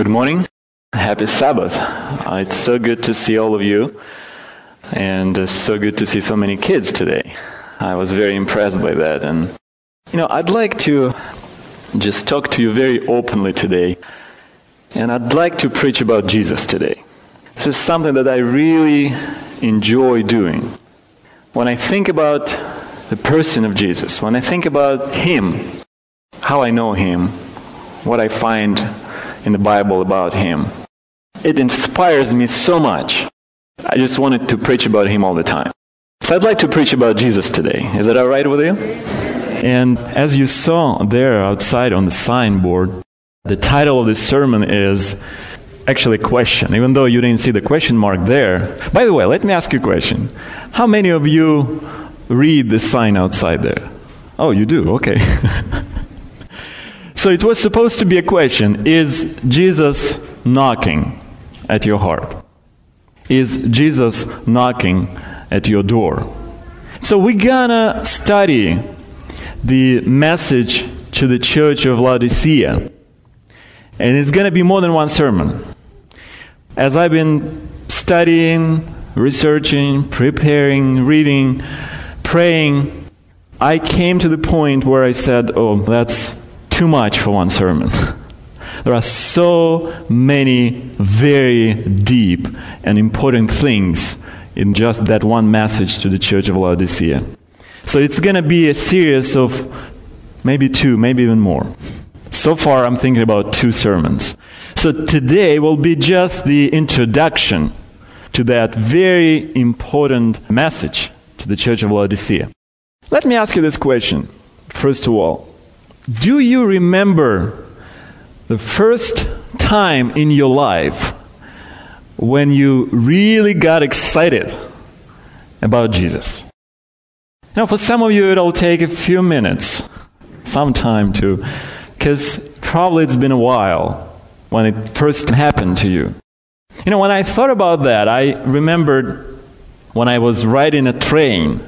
Good morning. Happy Sabbath. It's so good to see all of you, and so good to see so many kids today. I was very impressed by that. And, I'd like to just talk to you very openly today, and I'd like to preach about Jesus today. This is something that I really enjoy doing. When I think about the person of Jesus, when I think about Him, how I know Him, what I find in the Bible about Him, it inspires me so much. I just wanted to preach about Him all the time. So I'd like to preach about Jesus today. Is that all right with you? And as you saw there outside on the signboard, the title of this sermon is actually a question, even though you didn't see the question mark there. By the way, let me ask you a question. How many of you read the sign outside there? Oh, you do? Okay. So it was supposed to be a question. Is Jesus knocking at your heart? Is Jesus knocking at your door? So we're gonna study the message to the church of Laodicea. And it's gonna be more than one sermon. As I've been studying, researching, preparing, reading, praying, I came to the point where I said, oh, that's too much for one sermon. There are so many very deep and important things in just that one message to the church of Laodicea. So it's going to be a series of maybe two, maybe even more. So far I'm thinking about 2 sermons. So today will be just the introduction to that very important message to the church of Laodicea. Let me ask you this question, first of all. Do you remember the first time in your life when you really got excited about Jesus? Now, for some of you, it'll take a few minutes, some time too, because probably it's been a while when it first happened to you. When I thought about that, I remembered when I was riding a train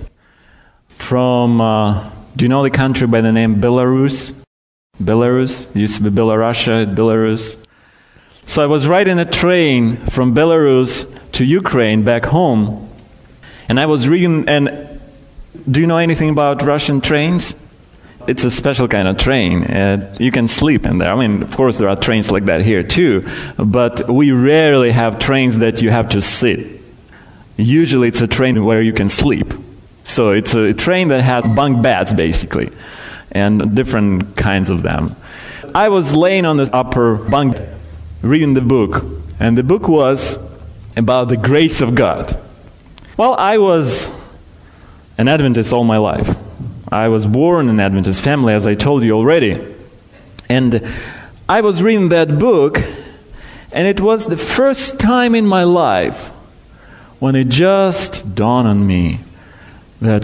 from, do you know the country by the name Belarus? Belarus? It used to be Belarusia, Belarus. So I was riding a train from Belarus to Ukraine back home, and I was reading, and do you know anything about Russian trains? It's a special kind of train. You can sleep in there. I mean, of course, there are trains like that here too, but we rarely have trains that you have to sit. Usually it's a train where you can sleep. So it's a train that has bunk beds, basically, and different kinds of them. I was laying on the upper bunk reading the book, and the book was about the grace of God. Well, I was an Adventist all my life. I was born in an Adventist family, as I told you already. And I was reading that book, and it was the first time in my life when it just dawned on me that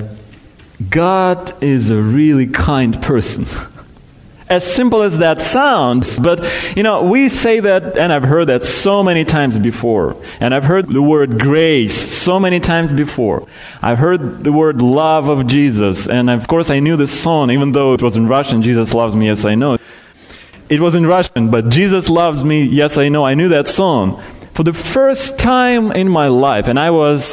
God is a really kind person. As simple as that sounds, but we say that, and I've heard that so many times before. And I've heard the word grace so many times before. I've heard the word love of Jesus, and of course I knew the song, even though it was in Russian, Jesus loves me, yes I know. It was in Russian, but Jesus loves me, yes I know. I knew that song. For the first time in my life, and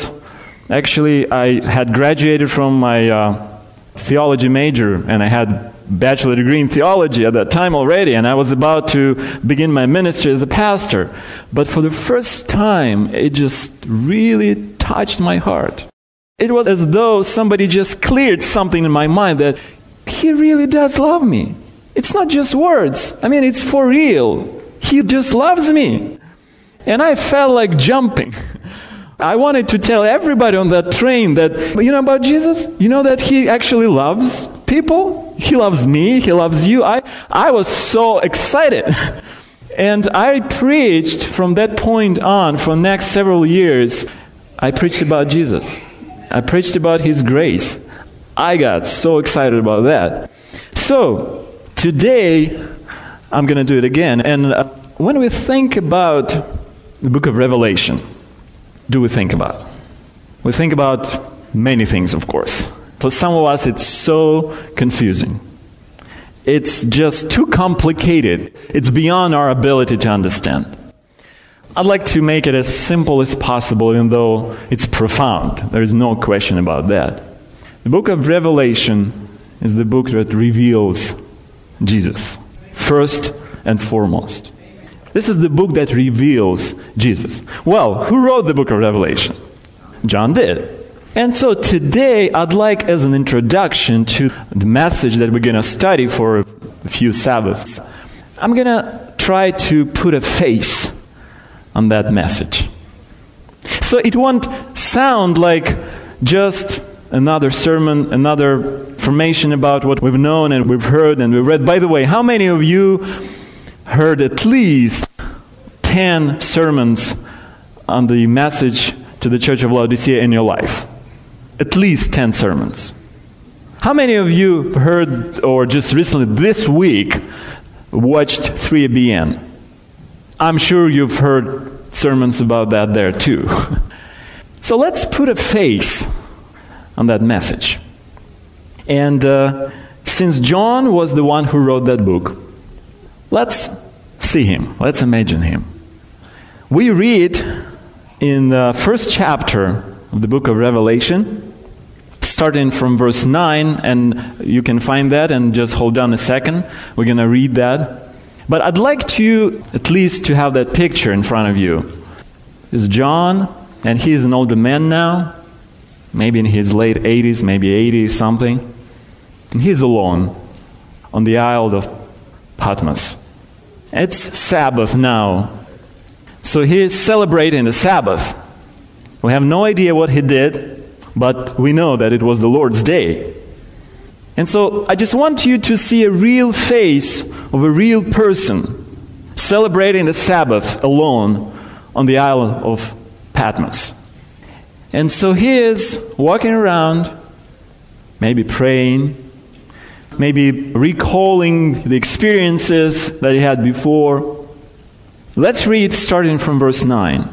I had graduated from my theology major, and I had bachelor degree in theology at that time already, and I was about to begin my ministry as a pastor. But for the first time, it just really touched my heart. It was as though somebody just cleared something in my mind that He really does love me. It's not just words. I mean, it's for real. He just loves me. And I felt like jumping. I wanted to tell everybody on that train that, about Jesus? You know that He actually loves people? He loves me. He loves you. I was so excited. And I preached from that point on, for the next several years, I preached about Jesus. I preached about His grace. I got so excited about that. So, today, I'm going to do it again. And when we think about the book of Revelation, do we think about? We think about many things, of course. For some of us, it's so confusing. It's just too complicated. It's beyond our ability to understand. I'd like to make it as simple as possible, even though it's profound. There is no question about that. The book of Revelation is the book that reveals Jesus, first and foremost. This is the book that reveals Jesus. Well, who wrote the book of Revelation? John did. And so today, I'd like, as an introduction to the message that we're going to study for a few Sabbaths, I'm going to try to put a face on that message. So it won't sound like just another sermon, another information about what we've known and we've heard and we've read. By the way, how many of you heard at least 10 sermons on the message to the Church of Laodicea in your life? At least 10 sermons. How many of you heard, or just recently this week, watched 3ABN? I'm sure you've heard sermons about that there too. So let's put a face on that message. And since John was the one who wrote that book, let's see him. Let's imagine him. We read in the first chapter of the book of Revelation, starting from verse 9, and you can find that, and just hold on a second. We're going to read that. But I'd like you at least to have that picture in front of you. This is John, and he's an older man now, maybe in his late 80s, maybe 80 something. And he's alone on the Isle of Patmos. It's Sabbath now. So he is celebrating the Sabbath. We have no idea what he did, but we know that it was the Lord's day. And so I just want you to see a real face of a real person celebrating the Sabbath alone on the Isle of Patmos. And so he is walking around, maybe praying, maybe recalling the experiences that he had before. Let's read starting from verse 9.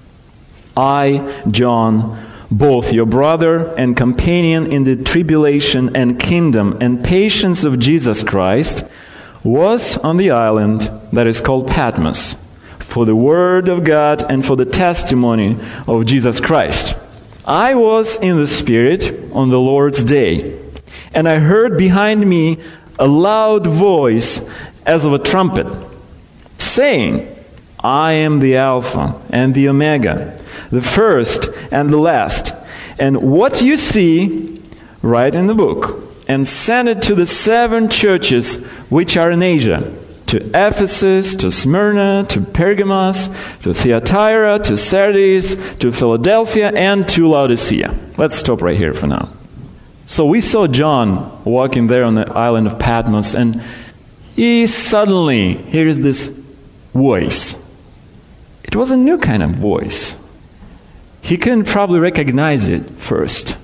I, John, both your brother and companion in the tribulation and kingdom and patience of Jesus Christ, was on the island that is called Patmos, for the word of God and for the testimony of Jesus Christ. I was in the Spirit on the Lord's day, and I heard behind me a loud voice as of a trumpet, saying, I am the Alpha and the Omega, the first and the last. And what you see, write in the book, and send it to the 7 churches which are in Asia, to Ephesus, to Smyrna, to Pergamos, to Thyatira, to Sardis, to Philadelphia, and to Laodicea. Let's stop right here for now. So we saw John walking there on the island of Patmos, and he suddenly hears this voice. It was a new kind of voice. He couldn't probably recognize it first.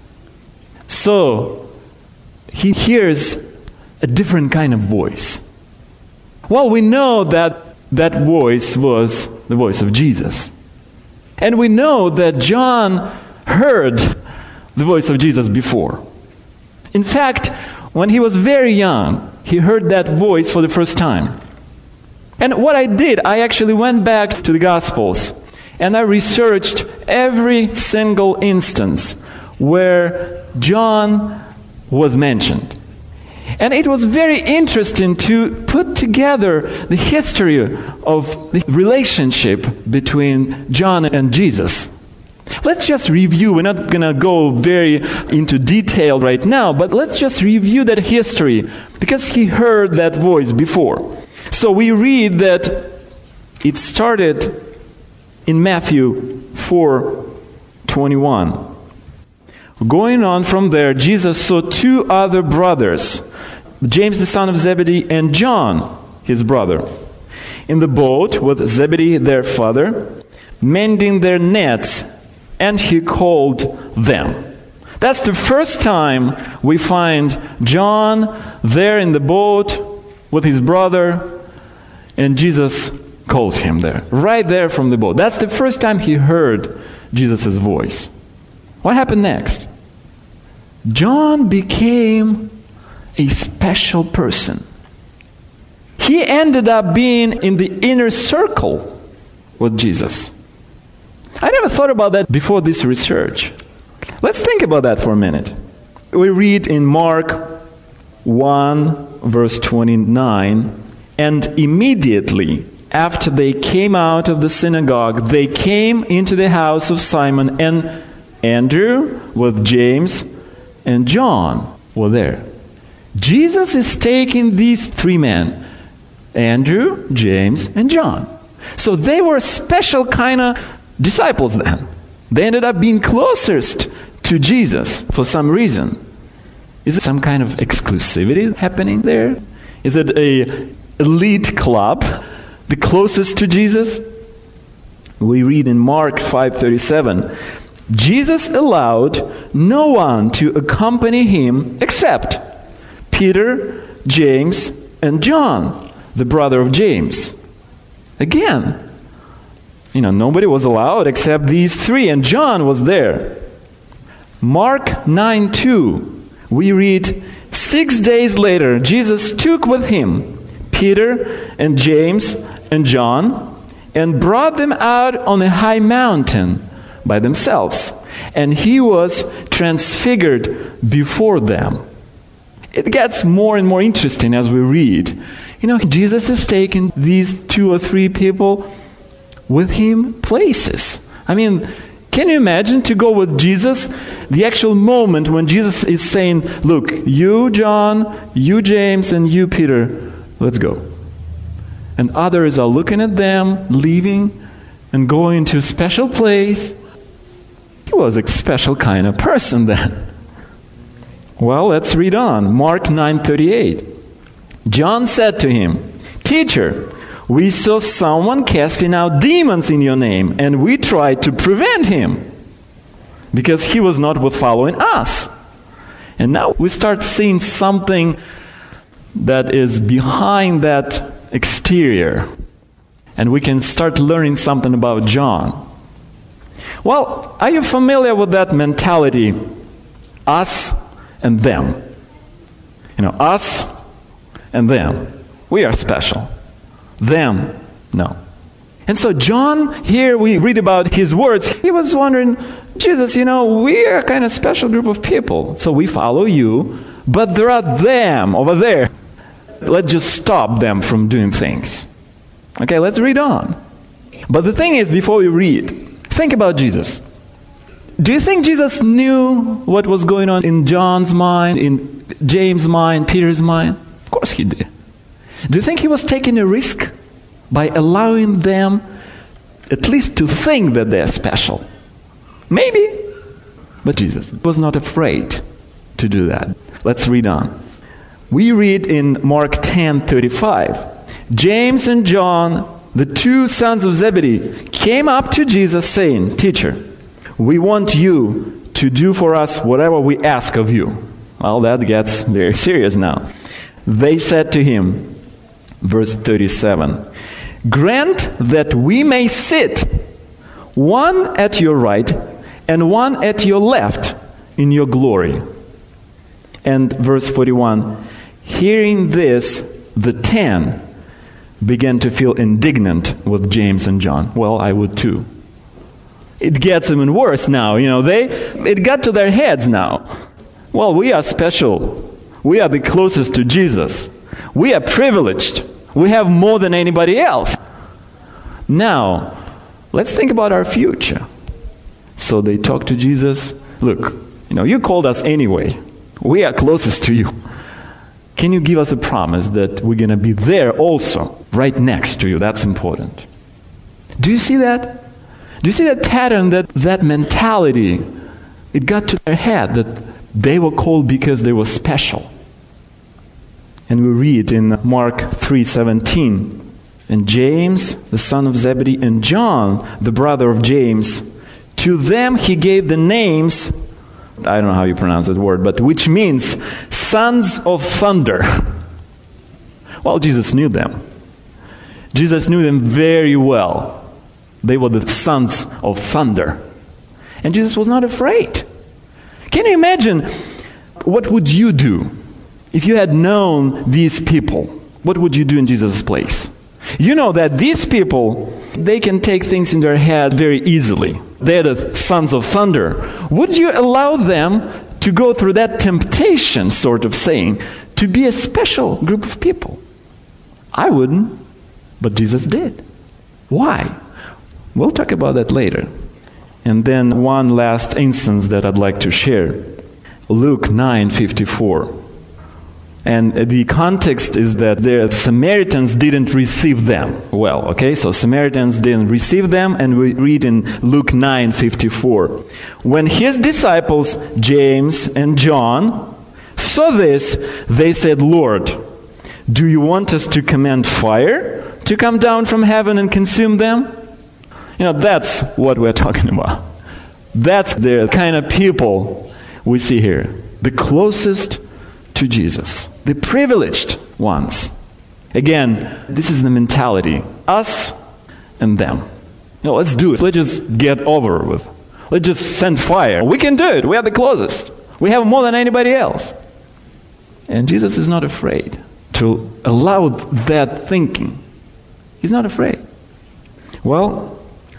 So he hears a different kind of voice. Well, we know that that voice was the voice of Jesus. And we know that John heard the voice of Jesus before. In fact, when he was very young, he heard that voice for the first time. And what I did, I actually went back to the Gospels and I researched every single instance where John was mentioned. And it was very interesting to put together the history of the relationship between John and Jesus. Let's just review. We're not going to go very into detail right now, but let's just review that history because he heard that voice before. So we read that it started in Matthew 4:21. Going on from there, Jesus saw 2 other brothers, James the son of Zebedee and John, his brother, in the boat with Zebedee their father, mending their nets, and he called them. That's the first time we find John there in the boat with his brother, and Jesus calls him there, right there from the boat. That's the first time he heard Jesus' voice. What happened next? John became a special person. he ended up being in the inner circle with Jesus. I never thought about that before this research. Let's think about that for a minute. We read in Mark 1, verse 29, and immediately after they came out of the synagogue, they came into the house of Simon, and Andrew with James and John were there. Jesus is taking these three men, Andrew, James, and John. So they were special kind of disciples then. They ended up being closest to Jesus for some reason. Is it some kind of exclusivity happening there? Is it an elite club, the closest to Jesus? We read in Mark 5:37, Jesus allowed no one to accompany him except Peter, James, and John, the brother of James. Again, nobody was allowed except these three, and John was there. Mark 9:2, we read, 6 days later, Jesus took with him Peter and James and John and brought them out on a high mountain by themselves, and he was transfigured before them. It gets more and more interesting as we read. Jesus is taking these 2 or 3 people with him places. Can you imagine to go with Jesus, the actual moment when Jesus is saying, look, you John, you James, and you Peter, let's go. And others are looking at them, leaving, and going to a special place. He was a special kind of person then. Well, let's read on. Mark 9:38. John said to him, Teacher, we saw someone casting out demons in your name, and we tried to prevent him because he was not with following us. And now we start seeing something that is behind that exterior, and we can start learning something about John. Well, are you familiar with that mentality? Us and them. Us and them. We are special. Them, no. And so John, here we read about his words. He was wondering, Jesus, we are a kind of special group of people. So we follow you, but there are them over there. Let's just stop them from doing things. Okay, let's read on. But the thing is, before we read, think about Jesus. Do you think Jesus knew what was going on in John's mind, in James' mind, Peter's mind? Of course he did. Do you think he was taking a risk by allowing them at least to think that they're special? Maybe. But Jesus was not afraid to do that. Let's read on. We read in Mark 10:35, James and John, the 2 sons of Zebedee, came up to Jesus saying, Teacher, we want you to do for us whatever we ask of you. Well, that gets very serious now. They said to him, verse 37, grant that we may sit, one at your right and one at your left in your glory. And verse 41, hearing this, the 10 began to feel indignant with James and John. Well, I would too. It gets even worse now. It got to their heads now. Well, we are special. We are the closest to Jesus. We are privileged. We have more than anybody else. Now, let's think about our future. So they talk to Jesus. Look, you called us anyway. We are closest to you. Can you give us a promise that we're going to be there also, right next to you? That's important. Do you see that? Do you see that pattern, that mentality? It got to their head that they were called because they were special. And we read in Mark 3:17, and James, the son of Zebedee, and John, the brother of James, to them he gave the names, I don't know how you pronounce that word, but which means sons of thunder. Well, Jesus knew them. Jesus knew them very well. They were the sons of thunder. And Jesus was not afraid. Can you imagine what would you do if you had known these people? what would you do in Jesus' place? You know that these people, they can take things in their head very easily. They're the sons of thunder. Would you allow them to go through that temptation, sort of saying, to be a special group of people? I wouldn't, but Jesus did. Why? We'll talk about that later. And then one last instance that I'd like to share. Luke 9:54. And the context is that the Samaritans didn't receive them well. Okay, so Samaritans didn't receive them, and we read in Luke 9:54. When his disciples, James and John, saw this, they said, "Lord, do you want us to command fire to come down from heaven and consume them?" That's what we're talking about. That's the kind of people we see here. The closest to Jesus. The privileged ones. Again, this is the mentality. Us and them. Let's do it. Let's just get over with. Let's just send fire. We can do it. We are the closest. We have more than anybody else. And Jesus is not afraid to allow that thinking. He's not afraid. Well,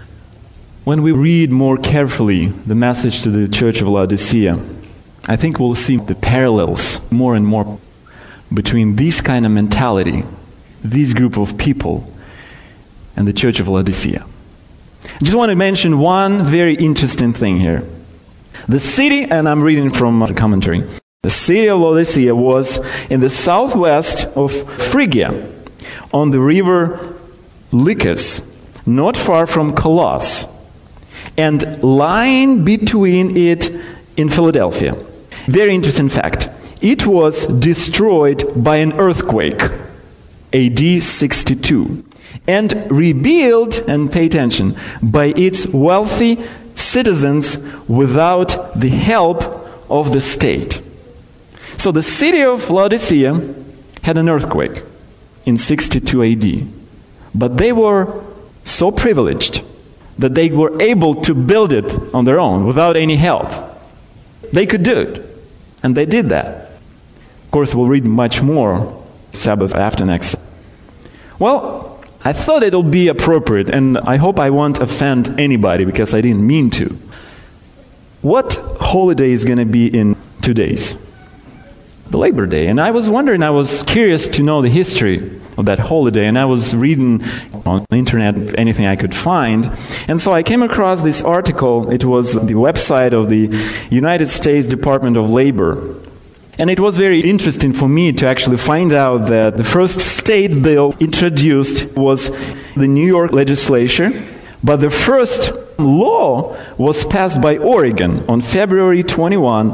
when we read more carefully the message to the church of Laodicea, I think we'll see the parallels more and more between this kind of mentality, this group of people, and the church of Laodicea. I just want to mention one very interesting thing here. The city, and I'm reading from the commentary, the city of Laodicea was in the southwest of Phrygia, on the river Lycus, not far from Colossus, and lying between it in Philadelphia. Very interesting fact. It was destroyed by an earthquake, AD 62, and rebuilt, and pay attention, by its wealthy citizens without the help of the state. So the city of Laodicea had an earthquake in 62 AD, but they were so privileged that they were able to build it on their own without any help. They could do it, and they did that. Of course, we'll read much more Sabbath after next. Well, I thought it'll be appropriate, and I hope I won't offend anybody because I didn't mean to. What holiday is going to be in 2 days? The Labor Day. And I was wondering, I was curious to know the history of that holiday, and I was reading on the internet anything I could find. And so I came across this article. It was the website of the United States Department of Labor. And it was very interesting for me to actually find out that the first state bill introduced was the New York legislature, but the first law was passed by Oregon on February 21,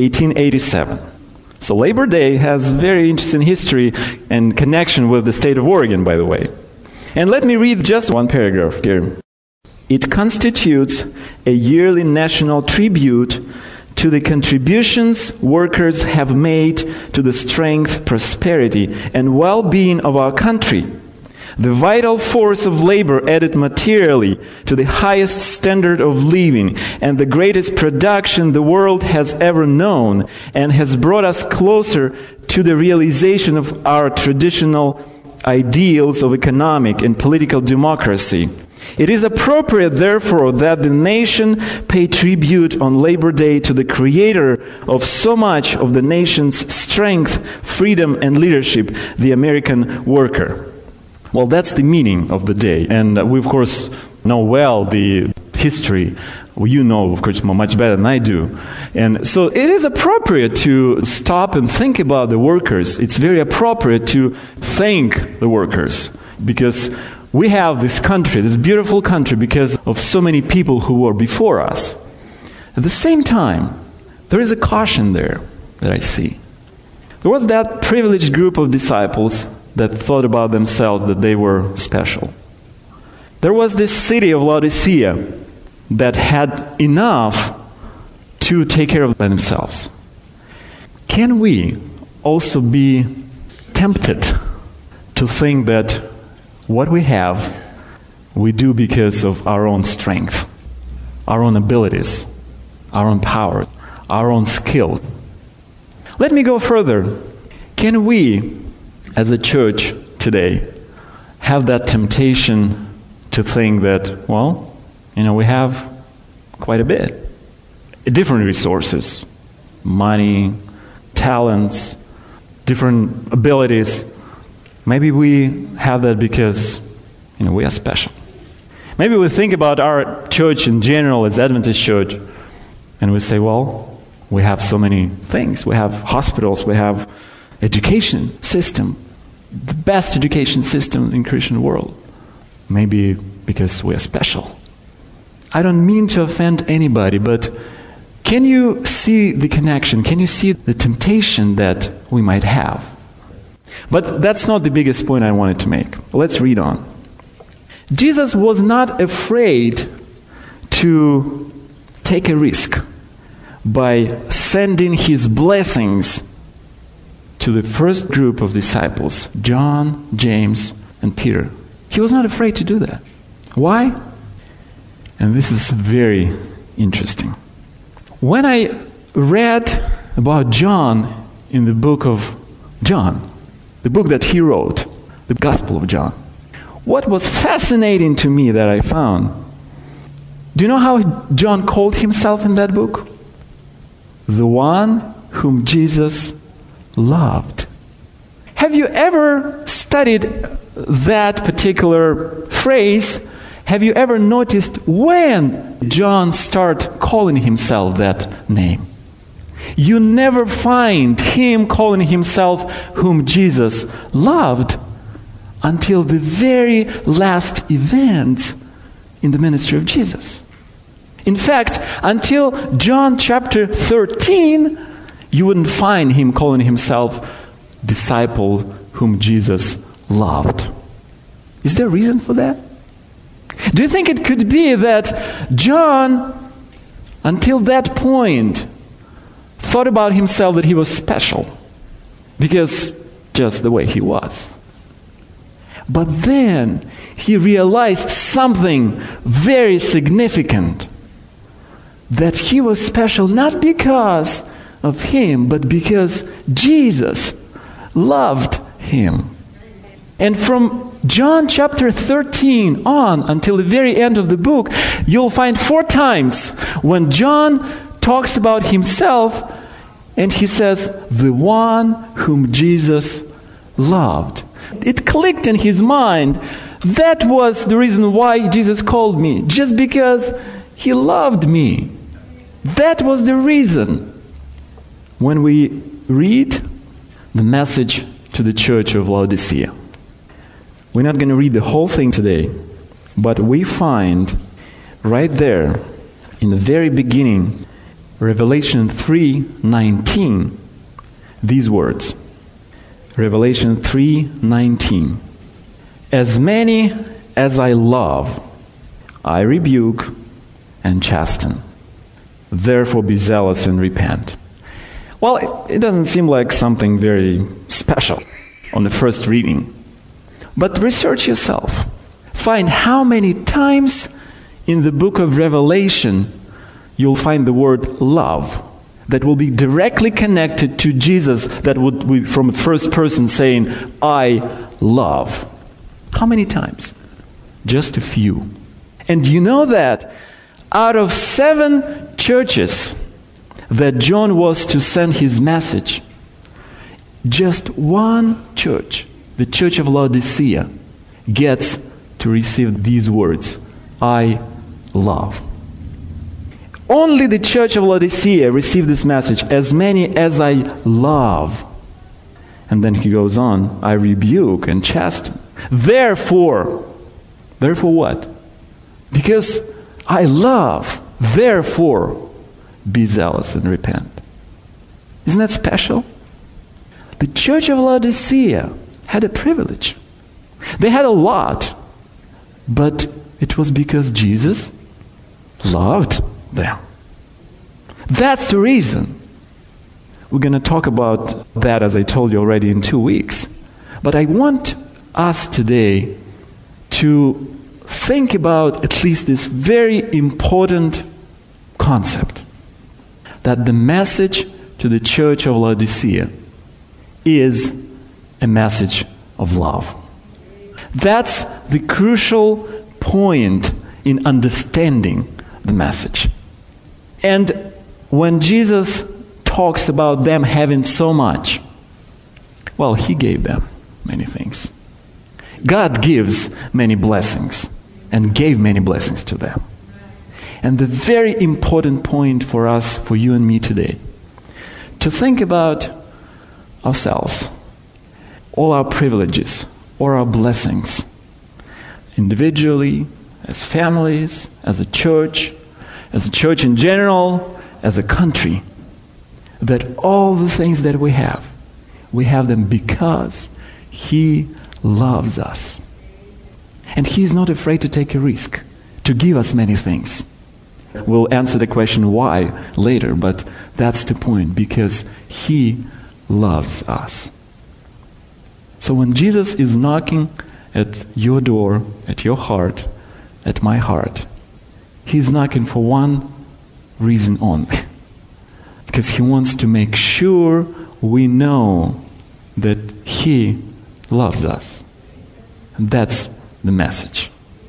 1887. So Labor Day has very interesting history and connection with the state of Oregon, by the way. And let me read just one paragraph here. It constitutes a yearly national tribute to the contributions workers have made to the strength, prosperity, and well-being of our country. The vital force of labor added materially to the highest standard of living and the greatest production the world has ever known, and has brought us closer to the realization of our traditional ideals of economic and political democracy. It is appropriate, therefore, that the nation pay tribute on Labor Day to the creator of so much of the nation's strength, freedom, and leadership, the American worker. Well, that's the meaning of the day. And we, of course, know well the history. Well, you know, of course, much better than I do. And so it is appropriate to stop and think about the workers. It's very appropriate to thank the workers, because we have this country, this beautiful country, because of so many people who were before us. At the same time, there is a caution there that I see. There was that privileged group of disciples that thought about themselves that they were special. There was this city of Laodicea that had enough to take care of themselves. Can we also be tempted to think that what we have, we do because of our own strength, our own abilities, our own power, our own skill? Let me go further. Can we as a church today, have that temptation to think that, well, we have quite a bit. Different resources, money, talents, different abilities. Maybe we have that because, we are special. Maybe we think about our church in general as Adventist church, and we say, well, we have so many things. We have hospitals, we have education system, the best education system in Christian world. Maybe because we are special. I don't mean to offend anybody, but can you see the connection? Can you see the temptation that we might have? But that's not the biggest point I wanted to make. Let's read on. Jesus was not afraid to take a risk by sending his blessings to the first group of disciples, John, James, and Peter. He was not afraid to do that. Why? And this is very interesting. When I read about John in the book of John, the book that he wrote, the Gospel of John, what was fascinating to me that I found, do you know how John called himself in that book? The one whom Jesus loved. Have you ever studied that particular phrase? Have you ever noticed when John started calling himself that name? You never find him calling himself whom Jesus loved until the very last events in the ministry of Jesus. In fact, until John chapter 13, you wouldn't find him calling himself disciple whom Jesus loved. Is there a reason for that? Do you think it could be that John, until that point, thought about himself that he was special because just the way he was? But then he realized something very significant, that he was special not because of him, but because Jesus loved him. And from John chapter 13 on until the very end of the book, you'll find 4 times when John talks about himself and he says, the one whom Jesus loved. It clicked in his mind. That was the reason why Jesus called me, just because he loved me. That was the reason. When we read the message to the church of Laodicea, we're not going to read the whole thing today, but we find right there in the very beginning, Revelation 3:19, these words. Revelation 3:19. As many as I love, I rebuke and chasten. Therefore be zealous and repent. Well, it doesn't seem like something very special on the first reading. But research yourself. Find how many times in the book of Revelation you'll find the word love that will be directly connected to Jesus, that would be from a first person saying, I love. How many times? Just a few. And you know that out of 7 churches that John was to send his message, just one church, the church of Laodicea, gets to receive these words, I love. Only the church of Laodicea received this message, as many as I love. And then he goes on, I rebuke and chasten. Therefore what? Because I love, therefore be zealous and repent. Isn't that special? The church of Laodicea had a privilege. They had a lot, but it was because Jesus loved them. That's the reason. We're going to talk about that, as I told you already, in 2 weeks. But I want us today to think about at least this very important concept, that the message to the church of Laodicea is a message of love. That's the crucial point in understanding the message. And when Jesus talks about them having so much, well, He gave them many things. God gives many blessings and gave many blessings to them. And the very important point for us, for you and me today, to think about ourselves, all our privileges, all our blessings, individually, as families, as a church in general, as a country, that all the things that we have them because He loves us. And He's not afraid to take a risk, to give us many things. We'll answer the question why later, but that's the point, because He loves us. So when Jesus is knocking at your door, at your heart, at my heart, He's knocking for one reason only. Because He wants to make sure we know that He loves us. And that's the message.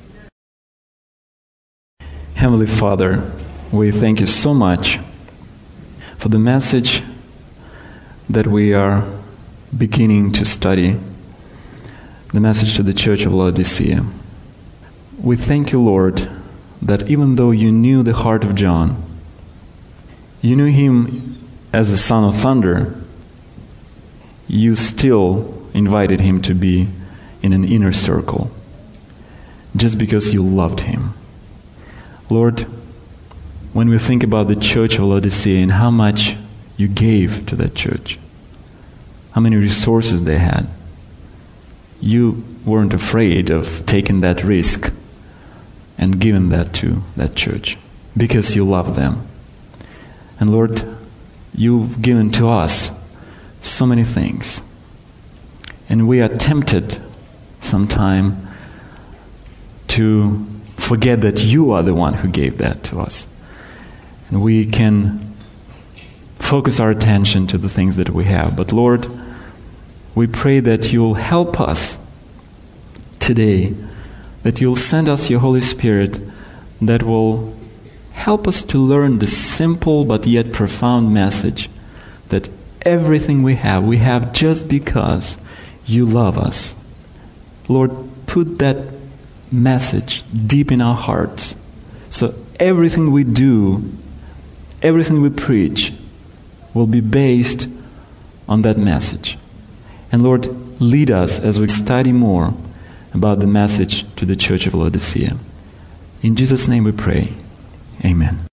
Heavenly Father, we thank You so much for the message that we are beginning to study, the message to the Church of Laodicea. We thank You, Lord, that even though You knew the heart of John, You knew him as the son of thunder, You still invited him to be in an inner circle, just because You loved him. Lord, when we think about the Church of Laodicea and how much You gave to that church, how many resources they had, You weren't afraid of taking that risk and giving that to that church because You loved them. And Lord, You've given to us so many things. And we are tempted sometime to forget that You are the one who gave that to us. And we can focus our attention to the things that we have. But Lord, we pray that You'll help us today, that You'll send us Your Holy Spirit that will help us to learn the simple but yet profound message that everything we have just because You love us. Lord, put that message deep in our hearts, so everything we do, everything we preach will be based on that message. And Lord, lead us as we study more about the message to the Church of Laodicea. In Jesus' name we pray. Amen.